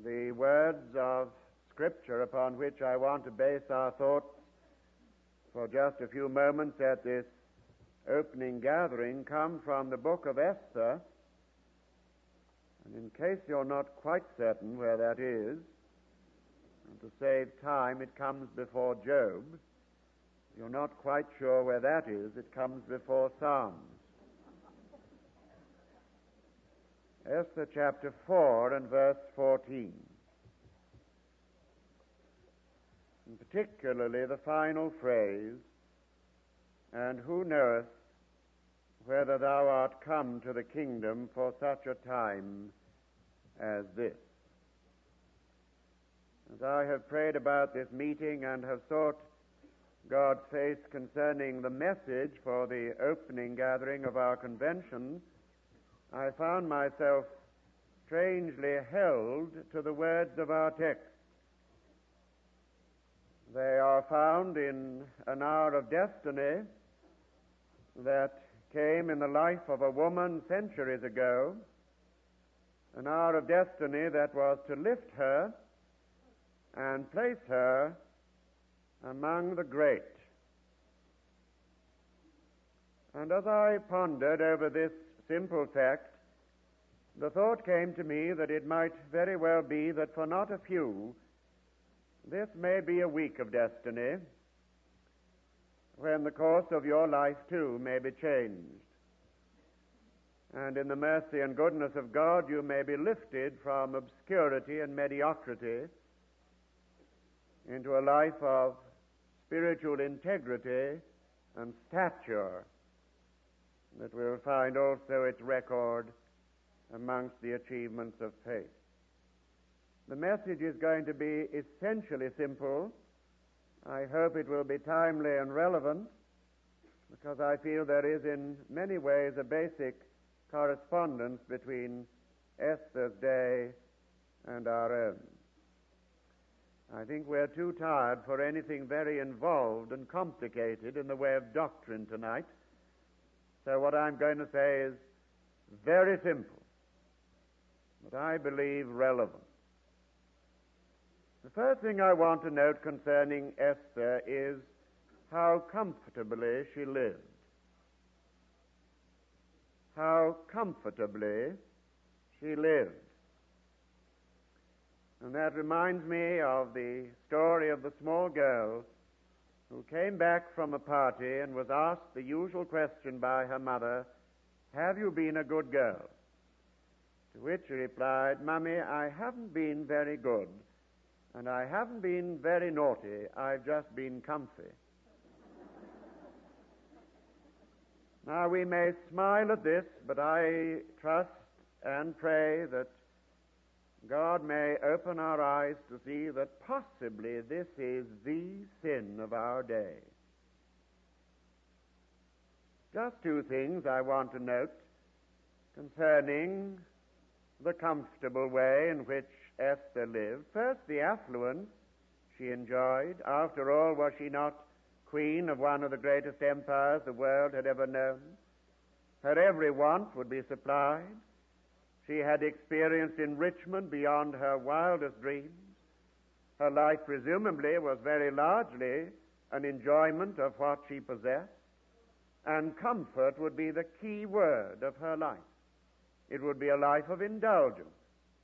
The words of Scripture upon which I want to base our thoughts for just a few moments at this opening gathering come from the book of Esther. And in case you're not quite certain where that is, and to save time, it comes before Job. If you're not quite sure where that is, it comes before Psalms. Esther chapter 4 and verse 14. And particularly the final phrase, "And who knoweth whether thou art come to the kingdom for such a time as this?" As I have prayed about this meeting and have sought God's face concerning the message for the opening gathering of our convention, I found myself strangely held to the words of our text. They are found in an hour of destiny that came in the life of a woman centuries ago, an hour of destiny that was to lift her and place her among the great. And as I pondered over this simple fact, the thought came to me that it might very well be that for not a few, this may be a week of destiny, when the course of your life too may be changed. And in the mercy and goodness of God, you may be lifted from obscurity and mediocrity into a life of spiritual integrity and stature that will find also its record amongst the achievements of faith. The message is going to be essentially simple. I hope it will be timely and relevant, because I feel there is in many ways a basic correspondence between Esther's day and our own. I think we're too tired for anything very involved and complicated in the way of doctrine tonight. So what I'm going to say is very simple, but I believe relevant. The first thing I want to note concerning Esther is how comfortably she lived. How comfortably she lived. And that reminds me of the story of the small girl who came back from a party and was asked the usual question by her mother, "Have you been a good girl?" To which she replied, "Mummy, I haven't been very good, and I haven't been very naughty. I've just been comfy." Now, we may smile at this, but I trust and pray that God may open our eyes to see that possibly this is the sin of our day. Just two things I want to note concerning the comfortable way in which Esther lived. First, the affluence she enjoyed. After all, was she not queen of one of the greatest empires the world had ever known? Her every want would be supplied. She had experienced enrichment beyond her wildest dreams. Her life presumably was very largely an enjoyment of what she possessed, and comfort would be the key word of her life. It would be a life of indulgence.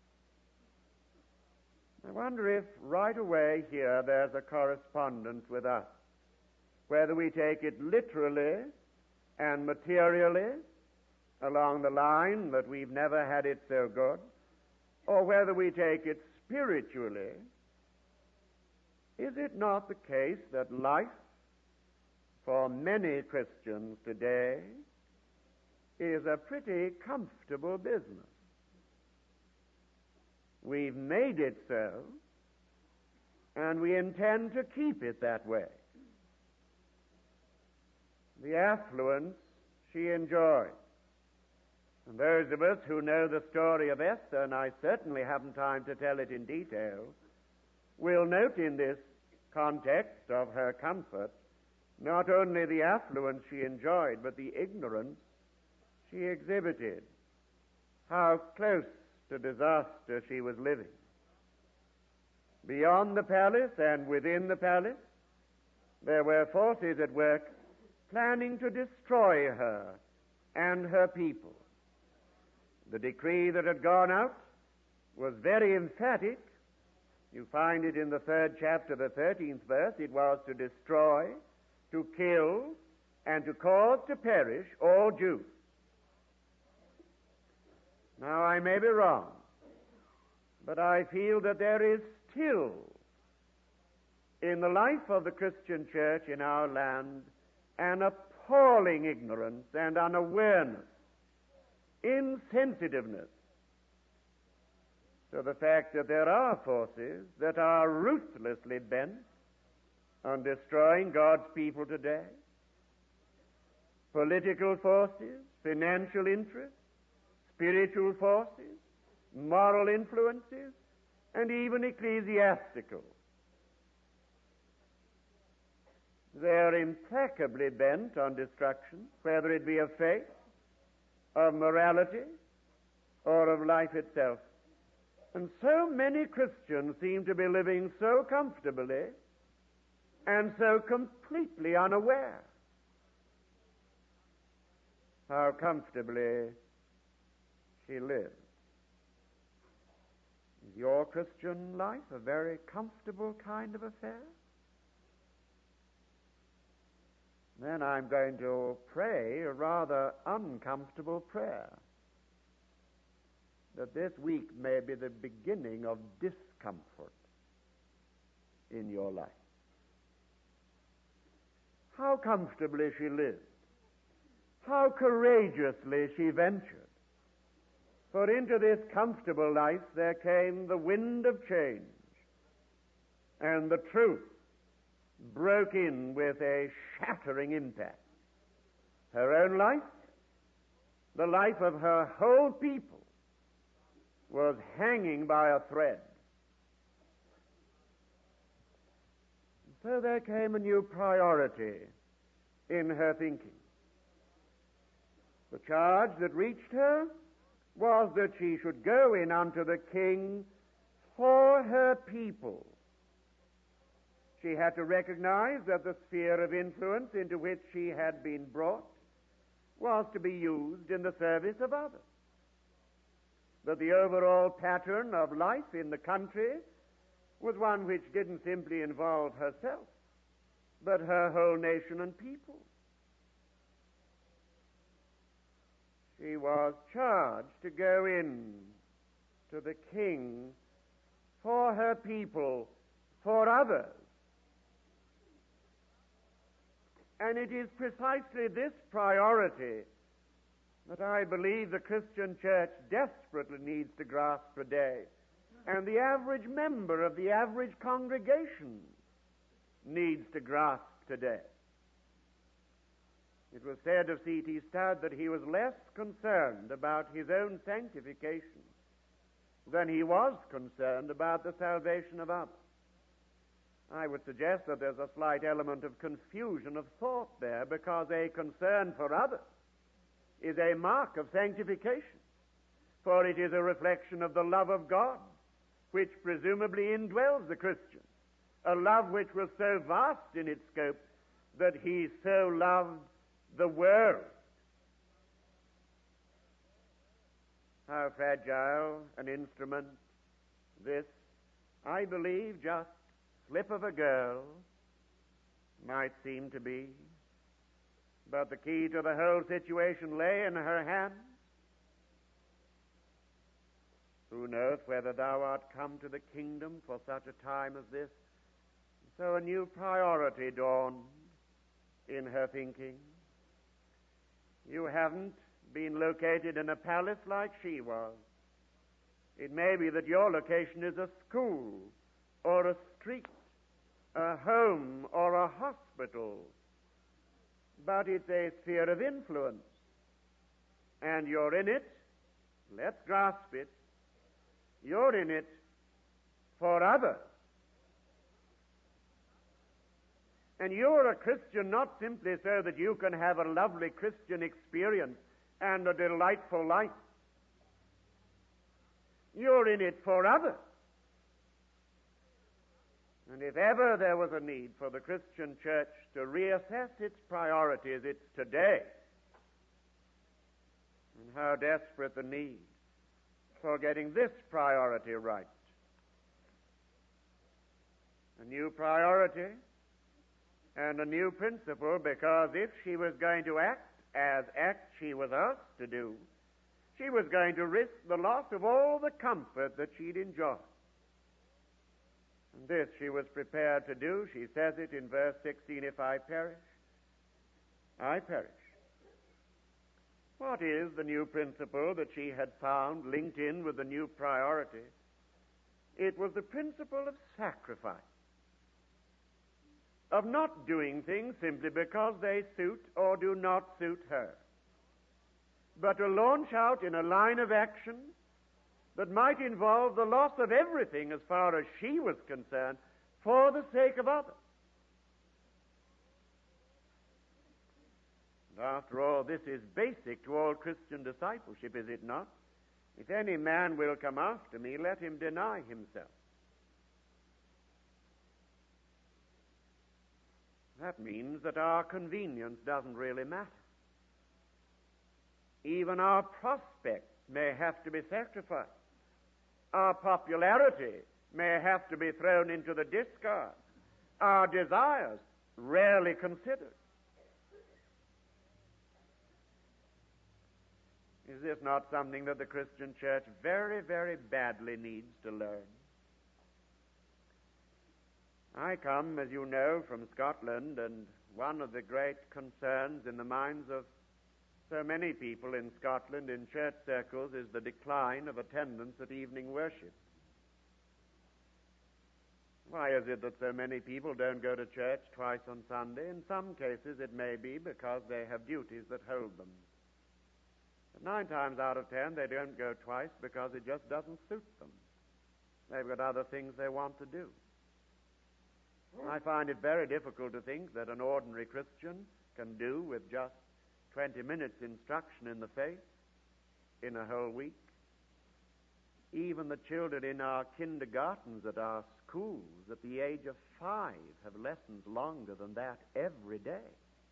I wonder if right away here there's a correspondence with us, whether we take it literally and materially along the line that we've never had it so good, or whether we take it spiritually. Is it not the case that life for many Christians today is a pretty comfortable business? We've made it so, and we intend to keep it that way. The affluence she enjoyed. And those of us who know the story of Esther, and I certainly haven't time to tell it in detail, will note in this context of her comfort not only the affluence she enjoyed, but the ignorance she exhibited. How close to disaster she was living. Beyond the palace and within the palace, there were forces at work planning to destroy her and her people. The decree that had gone out was very emphatic. You find it in the 3rd chapter, the 13th verse. It was to destroy, to kill, and to cause to perish all Jews. Now, I may be wrong, but I feel that there is still in the life of the Christian church in our land an appalling ignorance and unawareness, insensitiveness to the fact that there are forces that are ruthlessly bent on destroying God's people today. Political forces, financial interests, spiritual forces, moral influences, and even ecclesiastical. They're implacably bent on destruction, whether it be of faith, of morality, or of life itself. And so many Christians seem to be living so comfortably and so completely unaware. How comfortably she lives. Is your Christian life a very comfortable kind of affair? Then I'm going to pray a rather uncomfortable prayer, that this week may be the beginning of discomfort in your life. How comfortably she lived. How courageously she ventured. For into this comfortable life there came the wind of change, and the truth broke in with a shattering impact. Her own life, the life of her whole people, was hanging by a thread. So there came a new priority in her thinking. The charge that reached her was that she should go in unto the king for her people. She had to recognize that the sphere of influence into which she had been brought was to be used in the service of others. That the overall pattern of life in the country was one which didn't simply involve herself, but her whole nation and people. She was charged to go in to the king for her people, for others. And it is precisely this priority that I believe the Christian church desperately needs to grasp today, and the average member of the average congregation needs to grasp today. It was said of C.T. Studd that he was less concerned about his own sanctification than he was concerned about the salvation of others. I would suggest that there's a slight element of confusion of thought there, because a concern for others is a mark of sanctification, for it is a reflection of the love of God which presumably indwells the Christian, a love which was so vast in its scope that he so loved the world. How fragile an instrument this, I believe, just slip of a girl might seem to be, but the key to the whole situation lay in her hand. Who knoweth whether thou art come to the kingdom for such a time as this? So a new priority dawned in her thinking. You haven't been located in a palace like she was. It may be that your location is a school or a street, a home or a hospital, but it's a sphere of influence, and you're in it. Let's grasp it. You're in it for others. And you're a Christian not simply so that you can have a lovely Christian experience and a delightful life. You're in it for others. And if ever there was a need for the Christian church to reassess its priorities, it's today. And how desperate the need for getting this priority right. A new priority and a new principle, because if she was going to act as she was asked to do, she was going to risk the loss of all the comfort that she'd enjoyed. And this she was prepared to do. She says it in verse 16, if I perish, I perish. What is the new principle that she had found linked in with the new priority? It was the principle of sacrifice, of not doing things simply because they suit or do not suit her, but to launch out in a line of action that might involve the loss of everything as far as she was concerned for the sake of others. And after all, this is basic to all Christian discipleship, is it not? If any man will come after me, let him deny himself. That means that our convenience doesn't really matter. Even our prospects may have to be sacrificed. Our popularity may have to be thrown into the discard. Our desires rarely considered. Is this not something that the Christian church very, very badly needs to learn? I come, as you know, from Scotland, and one of the great concerns in the minds of so many people in Scotland in church circles is the decline of attendance at evening worship. Why is it that so many people don't go to church twice on Sunday? In some cases it may be because they have duties that hold them. But 9 times out of 10 they don't go twice because it just doesn't suit them. They've got other things they want to do. I find it very difficult to think that an ordinary Christian can do with just 20 minutes instruction in the faith in a whole week. Even the children in our kindergartens at our schools at the age of 5 have lessons longer than that every day.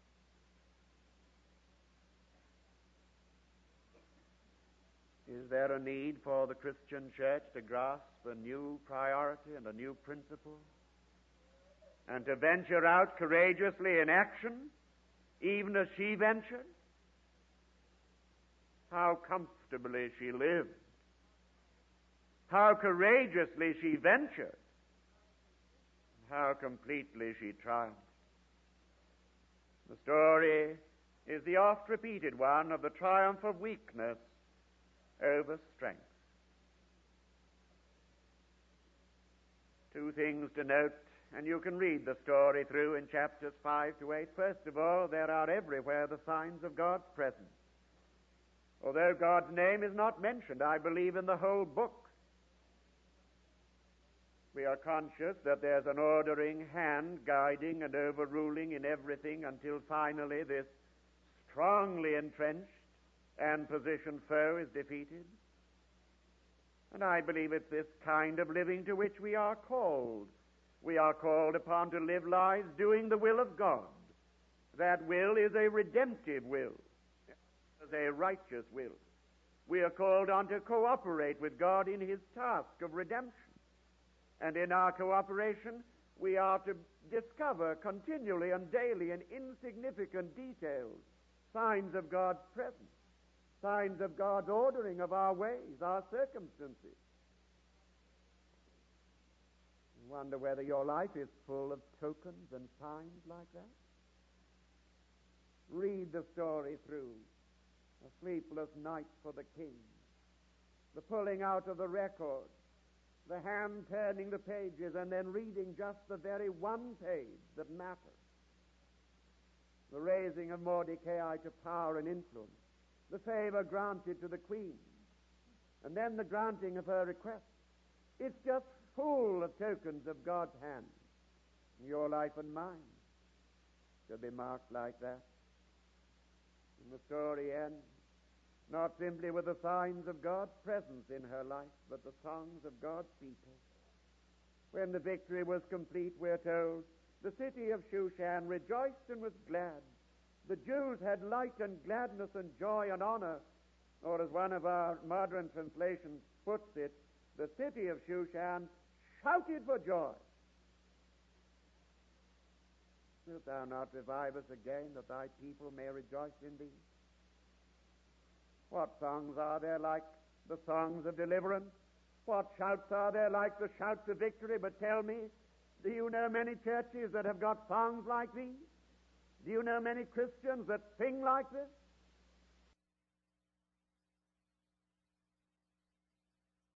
Is there a need for the Christian church to grasp a new priority and a new principle, and to venture out courageously in action, even as she ventured? How comfortably she lived. How courageously she ventured. How completely she triumphed. The story is the oft-repeated one of the triumph of weakness over strength. 2 things to note, and you can read the story through in chapters 5 to 8. First of all, there are everywhere the signs of God's presence. Although God's name is not mentioned, I believe, in the whole book, we are conscious that there's an ordering hand guiding and overruling in everything until finally this strongly entrenched and positioned foe is defeated. And I believe it's this kind of living to which we are called. We are called upon to live lives doing the will of God. That will is a redemptive will, is a righteous will. We are called on to cooperate with God in His task of redemption. And in our cooperation, we are to discover continually and daily in insignificant details signs of God's presence, signs of God's ordering of our ways, our circumstances. You wonder whether your life is full of tokens and signs like that? Read the story through. A sleepless night for the king, the pulling out of the record, the hand turning the pages and then reading just the very one page that matters, the raising of Mordecai to power and influence, the favor granted to the queen, and then the granting of her request. It's just full of tokens of God's hand. Your life and mine should be marked like that. And the story ends not simply with the signs of God's presence in her life, but the songs of God's people. When the victory was complete, we're told, the city of Shushan rejoiced and was glad. The Jews had light and gladness and joy and honor, or as one of our modern translations puts it, the city of Shushan shouted for joy. Wilt thou not revive us again, that thy people may rejoice in thee? What songs are there like the songs of deliverance? What shouts are there like the shouts of victory? But tell me, do you know many churches that have got songs like these? Do you know many Christians that sing like this?